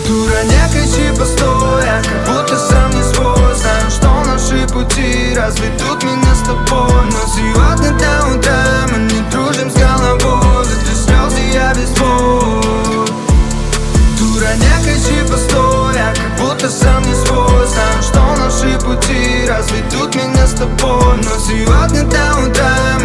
Дура, не кричи, постой, я как будто сам не свой. Знаю, что наши пути разведут меня с тобой, но сегодня до утра мы не дружим с головой. Ведь слезы я без твой. Дура, не кричи, постой, я как будто сам не свой. Знаю, что наши пути разведут меня с тобой, но сегодня до утра